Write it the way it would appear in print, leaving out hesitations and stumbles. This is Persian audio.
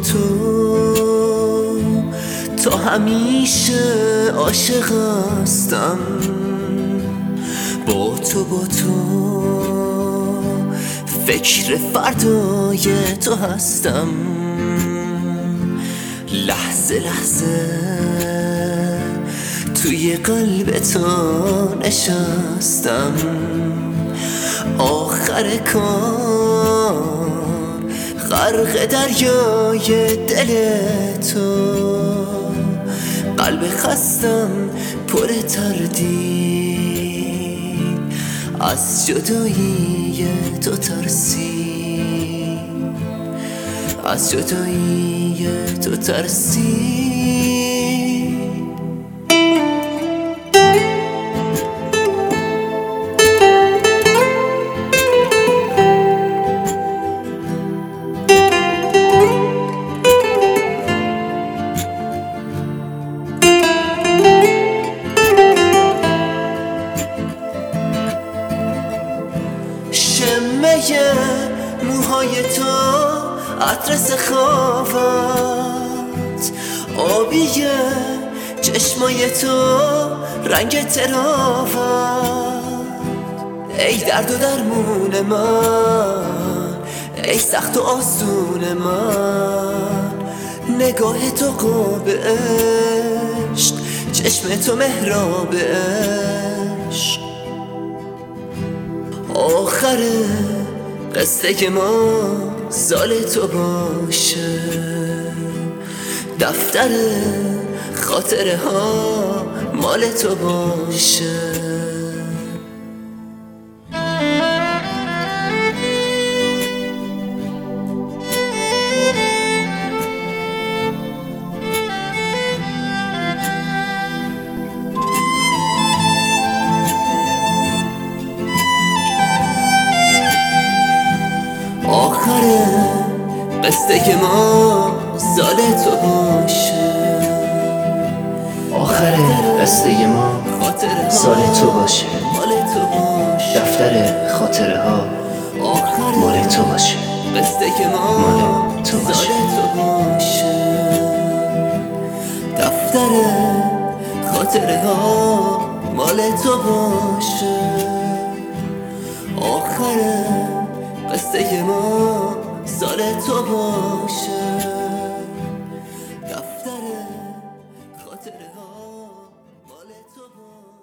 تا همیشه عاشق هستم. با تو فکر فردای تو هستم. لحظه توی قلب تو نشستم. آخر کار غرق دریای دل تو. قلب خستم پر تردید، از جدایی تو ترسید، از جدایی تو ترسید. شمه موهای تو، عطر سخاوت، آبی چشمای تو، رنگ تراوت. ای درد و درمون من، ای سخت و آسون من. نگاه تو قاب عشق، چشم تو محراب عشق. آخر قصه ما سال تو باشه، دفتر خاطره ها مال تو باشه. آخر قصه ما سال تو باشه، آخر قصه ما سال تو باشه، دفتر خاطره ها مال تو باشه، مال تو باشه. دفتر خاطره ها مال تو باشه. آخر قصه ما سال تو باشه، دفتر خاطره ها مال تو باشه.